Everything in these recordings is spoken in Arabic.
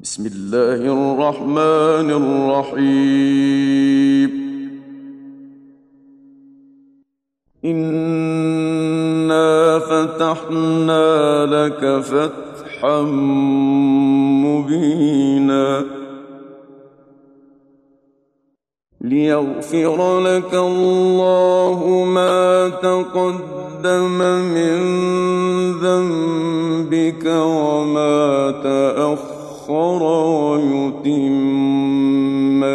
بسم الله الرحمن الرحيم. إنا فتحنا لك فتحا مبينا ليغفر لك الله ما تقدم من ذنبك وما تأخر ويتم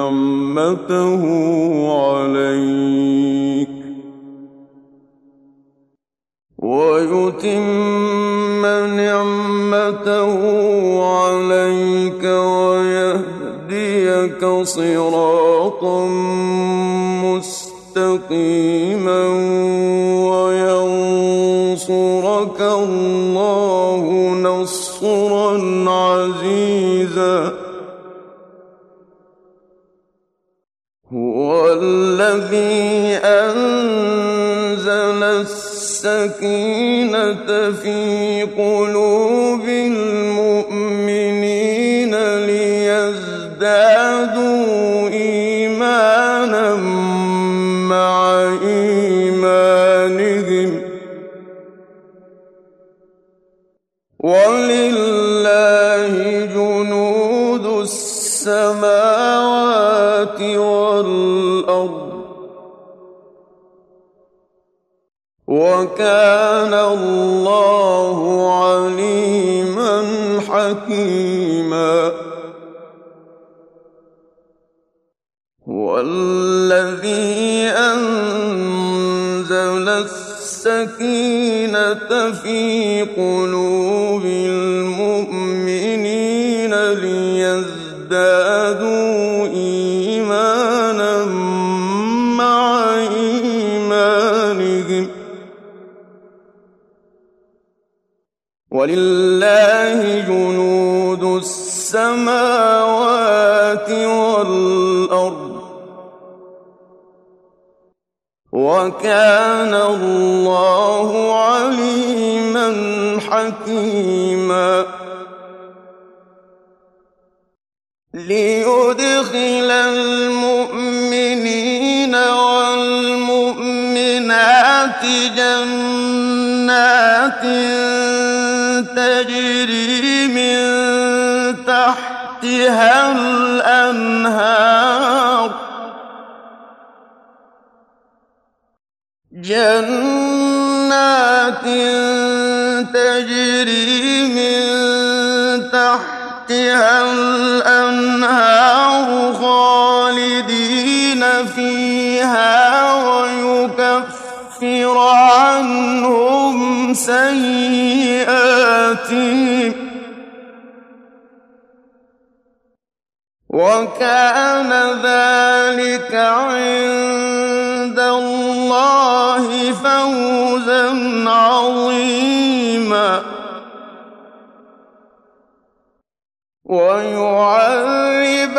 نعمته عليك ويهديك صراطا مستقيما وينصرك الله نصرا عزيزا. هو الذي أنزل السكينة في قلوب المؤمنين ليزدادوا إيمانا مع إيمانهم ولله جنود السماوات والأرض وكان الله عليما حكيما. هو الذي أنزل السكينة في قلوب المؤمنين ليزدادوا إيمانا مع إيمانهم ولله جنود السماوات والأرض وكان الله عليما حكيما. ليدخل المؤمنين والمؤمنات جنات تجري من تحتها الأنهار جنات تجري من تحتها الأنهار خالدين فيها ويكفر عنهم سيئاتهم وكان ذلك عند الله فوزا عظيما. ويعذب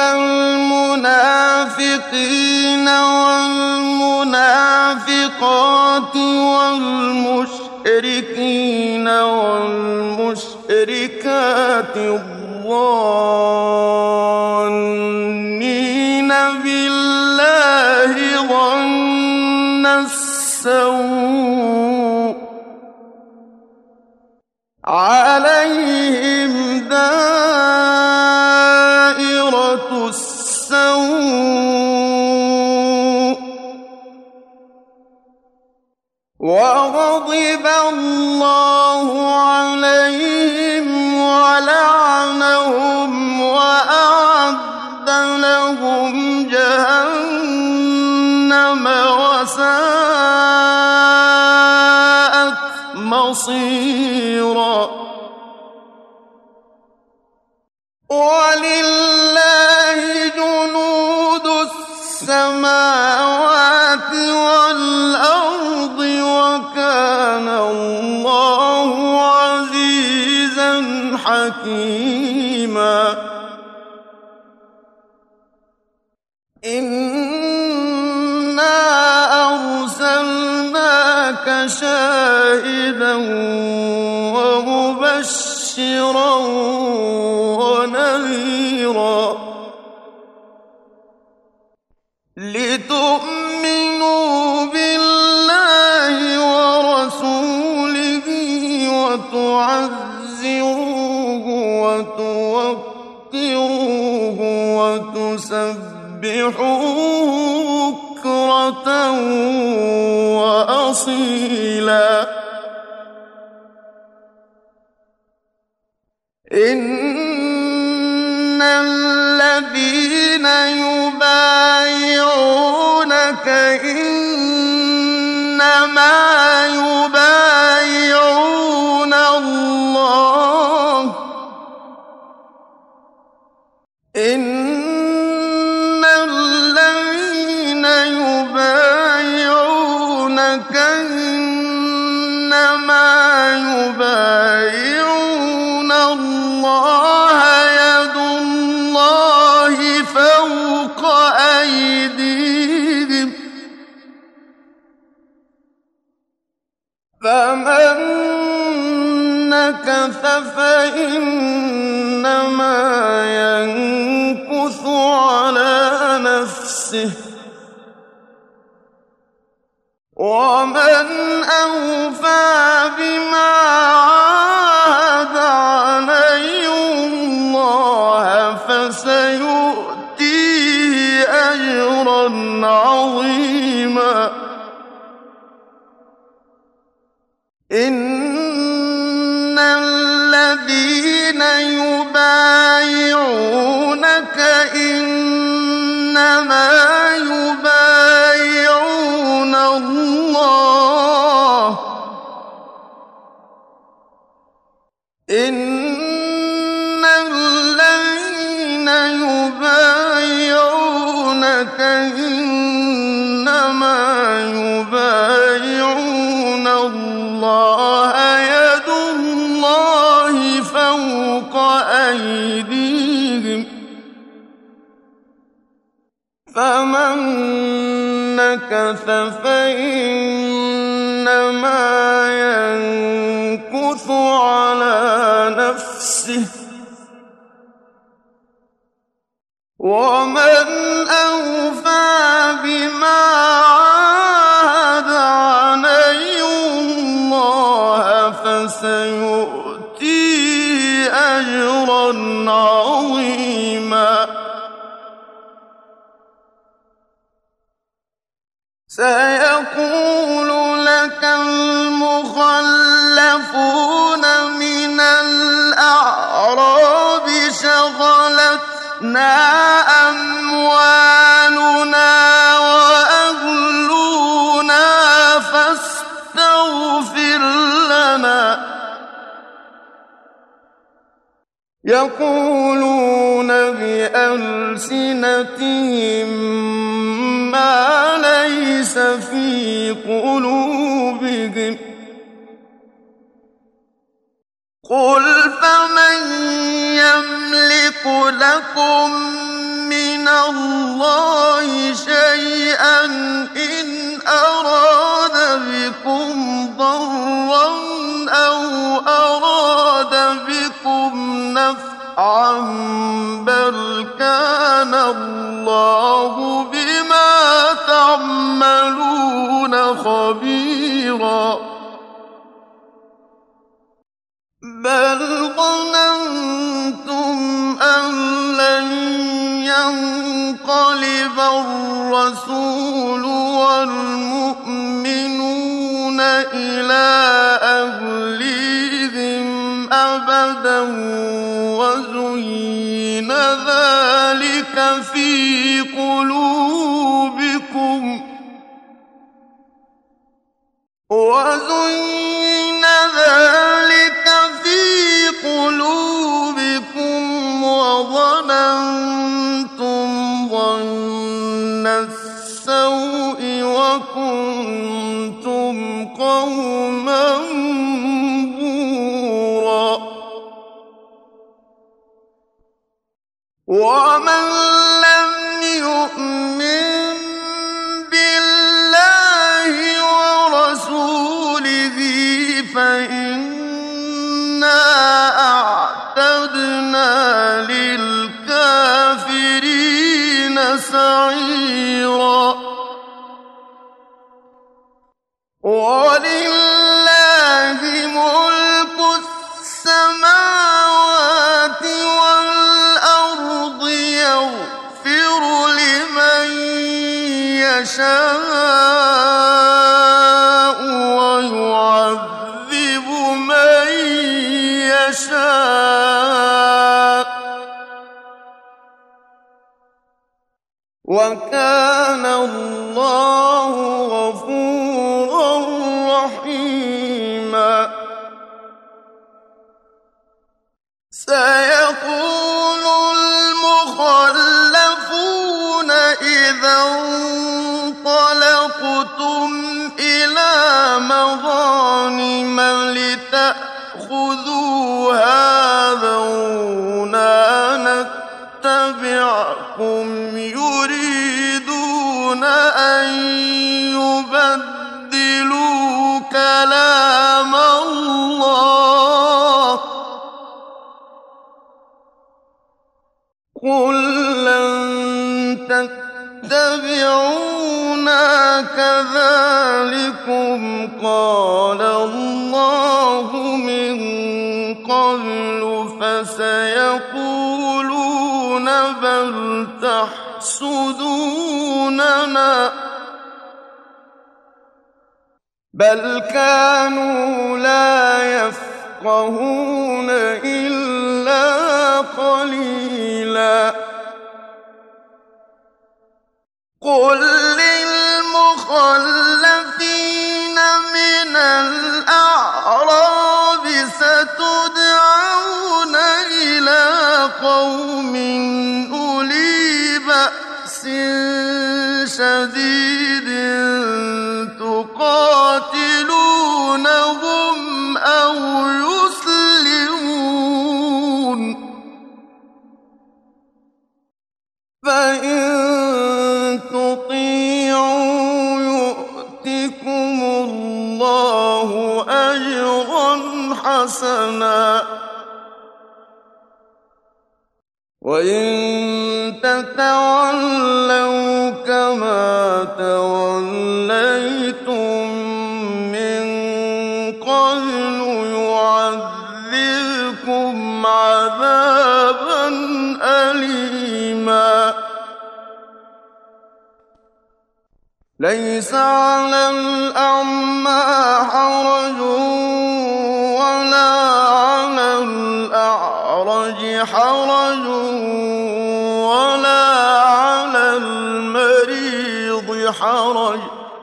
المنافقين والمنافقات والمشركين والمشركات الظانين بالله ظن السوء عليهم دائرة السوء وغضب الله عليهم ولعنهم وأعد لهم جهنم وساءت مصيرا. ولله جنود السماوات والأرض وكان الله عزيزا حكيما. إنا أرسلناك شاهدا ومبشرا ونذيرا كبيرا لتؤمنوا بالله ورسوله وتعزروه وتوقروه وتسبحوه بكرة وأصيلا إن الذين يبايعونك إنما يبايعون الله إن الذين يبايعونك إنما يبايعون الله يد الله فوق أيديهم فمن نكث فإنما ينكث على نفسه ومن أوفى بما عاهد عليه الله فسيؤتيه أجرا عظيما إن الذين يبايعونك إنما يبايعون الله إن الذين يبايعونك إنما يبايعون الله يد الله فوق أيديهم فمن نكث فإنما ينكث على نفسه ومن أوفى بما عاهد عليه الله فسيؤتيه أجرا عظيما سيقول لك المخلفون من الأعراب شغلتنا أموالنا وأهلنا فاستغفر لنا يقولون بألسنتهم ما ليس في قلوبهم قل فمن يملك لكم من الله شيئا إن أراد بكم ضرا أو أراد بكم نفعا بل كان الله بما تعملون خبيرا بل ظننتم أن لن ينقلب الرسول والمؤمنون إلى أهليهم أبدا وزين ذلك في قلوبكم وظننتم ظن السوء وكنتم قوما بورا ومن لم يؤمن بالله ورسوله فإنا أعتدنا للكافرين بعيرا ولله ملك السماوات والأرض يغفر لمن يشاء ويعذب من يشاء وكان الله غفورا رحيما سيقول المخلفون إذا انطلقتم إلى مغانم لتأخذوها ذرونا نتبعكم يريدون أن يبدلوا كلام الله قل لن تتبعونا كذلكم قال الله من قبل فسيقولون بل تحسدوننا بل كانوا لا يفقهون إلا قليلا قل للمخلفين من الأعراب ستدعون إلى قوم أولي بأس شديد تقاتلونهم أو يسلمون فإن تطيعوا يؤتكم الله أجرا حسنا وإن تتولوا كما توليتم من قبل يعذبكم عذابا أليما ليس على الأعمى حرج ولا على الأعرج حرج ولا على المريض حرج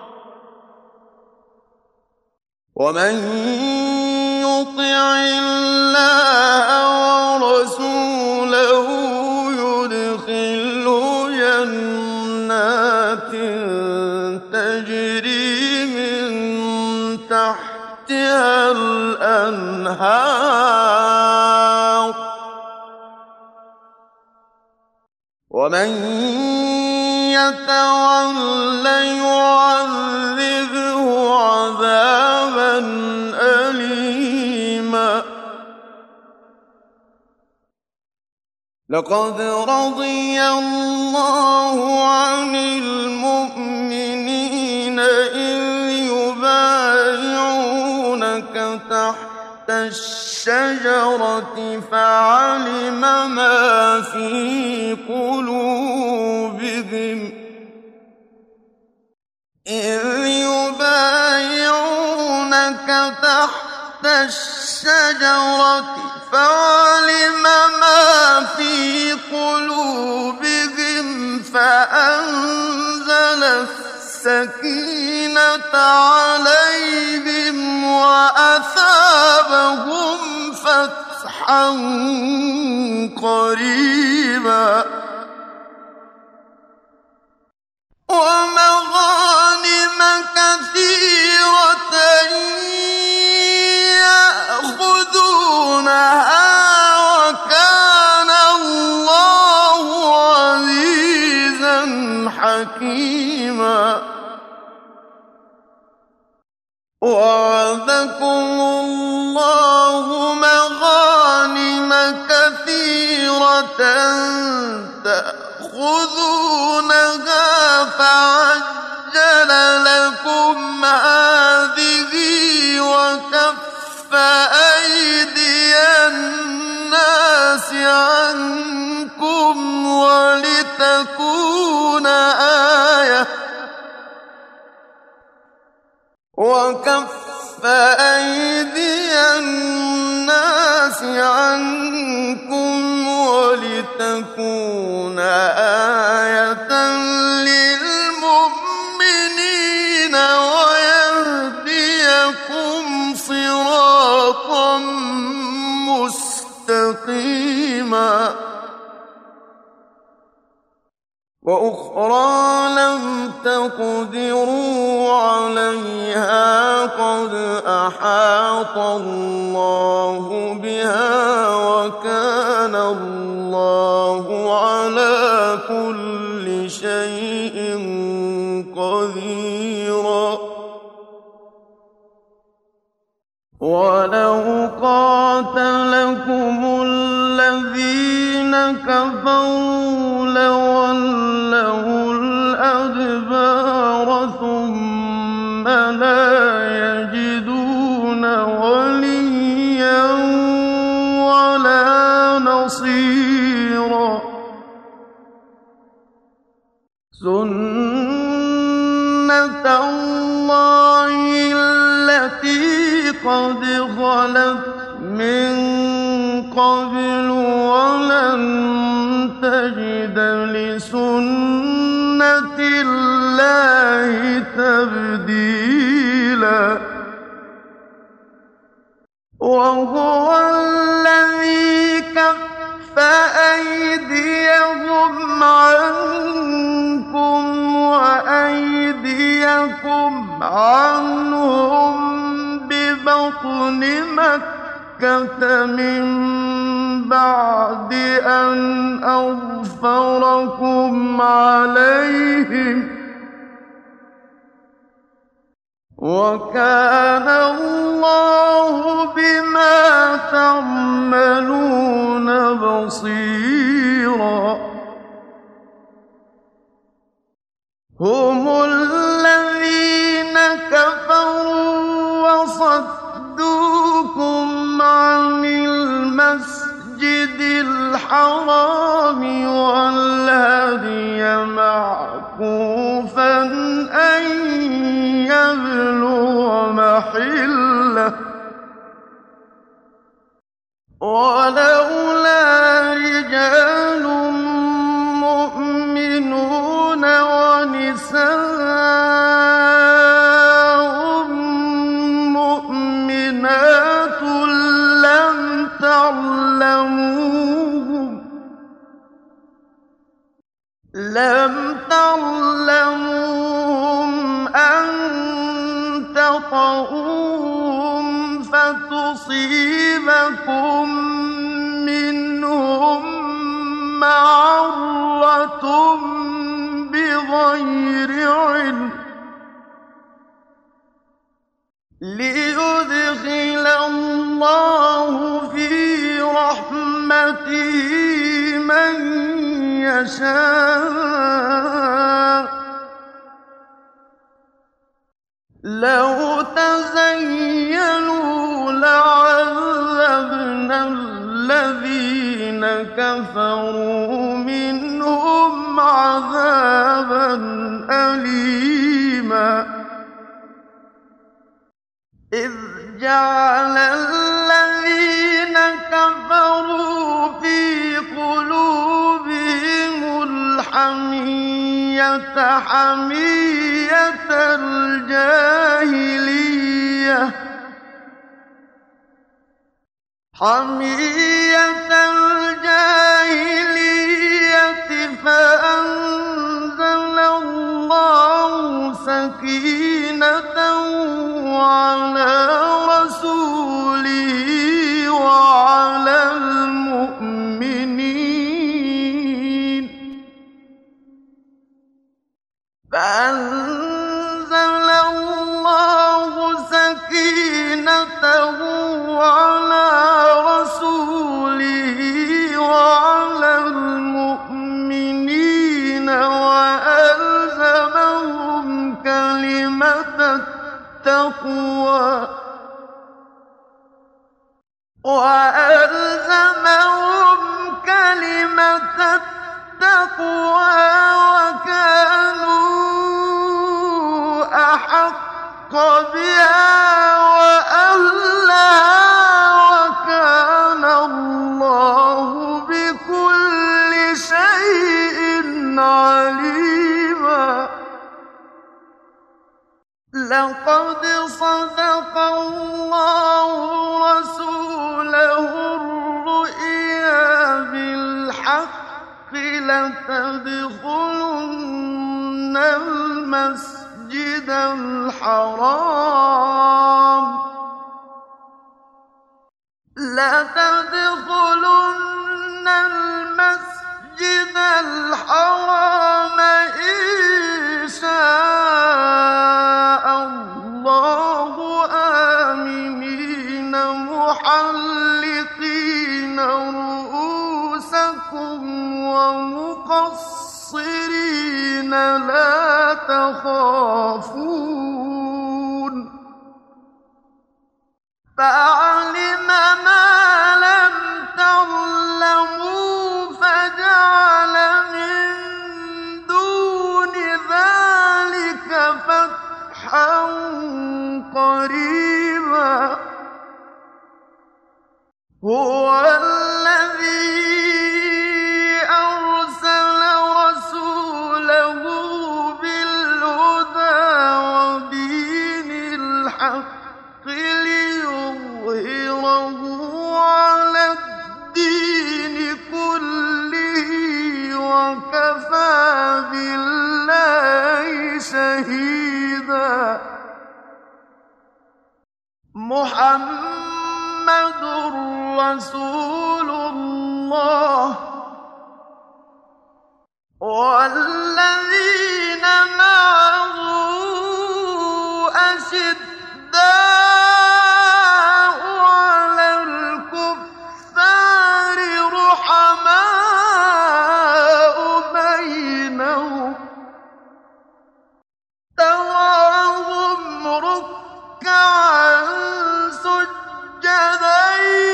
ومن يطع الله ورسوله يدخله جنات تجري من تحتها الأنهار ومن يتول يعذبه عذابا أليما لقد رضي الله عن المؤمنين إذ يبايعونك تحت الشجرة فعلم ما في قلوبهم إذ يبايعونك تحت الشجرة فعلم ما في قلوبهم فأنزل السكينة عليهم وأثابهم فتحا قريبا ومغانم كثيرة يأخذونها وكان الله عزيزا حكيما وعدكم الله مغانم كثيرة تأخذونها فعجل لكم هذه وكف أيدي الناس عنكم ولتكون آية للمؤمنين ويهديكم صراطا مستقيما وأخرى لم تقدروا عليها قد أحاط الله بها وكان الله على كل شيء قديرا ولو قاتلكم الذين كفروا لولوا الأدبار ثم لا يجدون وليا ولا نصيرا سنة الله التي قد خلت من قبل ولن تجد لسنة الله تبديلا وهو الذي كف أيديهم عنكم وأيديكم عنهم ببطن مكة من بعد أن أظفركم عليهم وكان الله بما تعملون بصيرا هم الذين كفروا وصدوكم عن المسجد الحرام والهدي معكوفا أن يبلغ محله ولولا رجال مؤمنون ونساء مؤمنات لم تعلموهم أن تطؤوهم فتصيبكم منهم معرة بغير علم ليدخل الله في رحمته من يشاء لو تزينوا لعذبنا الذين كفروا منهم عذابا أليما إذ جعل الذين كفروا في قلوبهم الحمية حمية الجاهلية فأنزل الله سكينته على رسوله وعلى المؤمنين فأنزل الله سكينته على رسوله وعلى المؤمنين التقوى وألزمهم كلمة التقوى وكانوا أحق بها وأهلها وكان الله بكل شيء عليما. لقد صدق الله رسوله الرؤيا بالحق لتدخلن المسجد الحرام إن شاء الله آمنين محلقين رؤوسكم ومقصرين لا تخافون فعلم ما لم تعلموا فجعل من دون ذلك فتحا قريبا. هو الذي أرسل رسوله بالهدى ودين الحق ليظهره على الدين كله وكفى بالله شهيدا. محمد رسول الله والذين معه أشداء على الكفار رحماء بينهم تراهم ركعا سجدا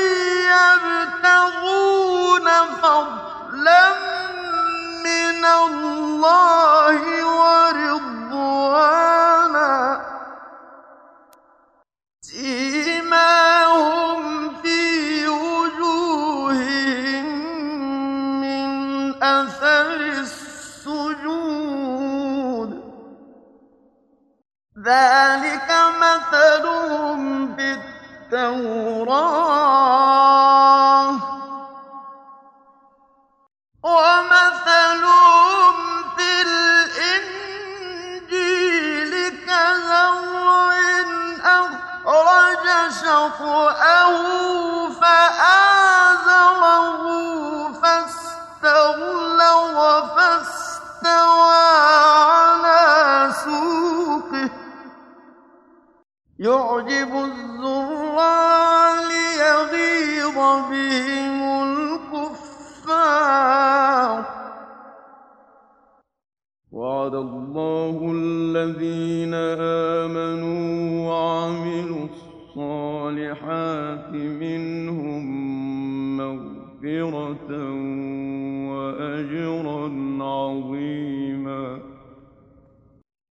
يبتغون فضلا من الله ورضوانا سيماهم في وجوههم من أثر السجود ذلك مثلهم في التوراة ومثلهم في الإنجيل كزرع أخرج شطأه فآزره فاستغلظ فاستوى على سوقه يعجب الزراع ليغيظ بهم الكفار. وعد الله الذين آمنوا وعملوا الصالحات منهم مغفرة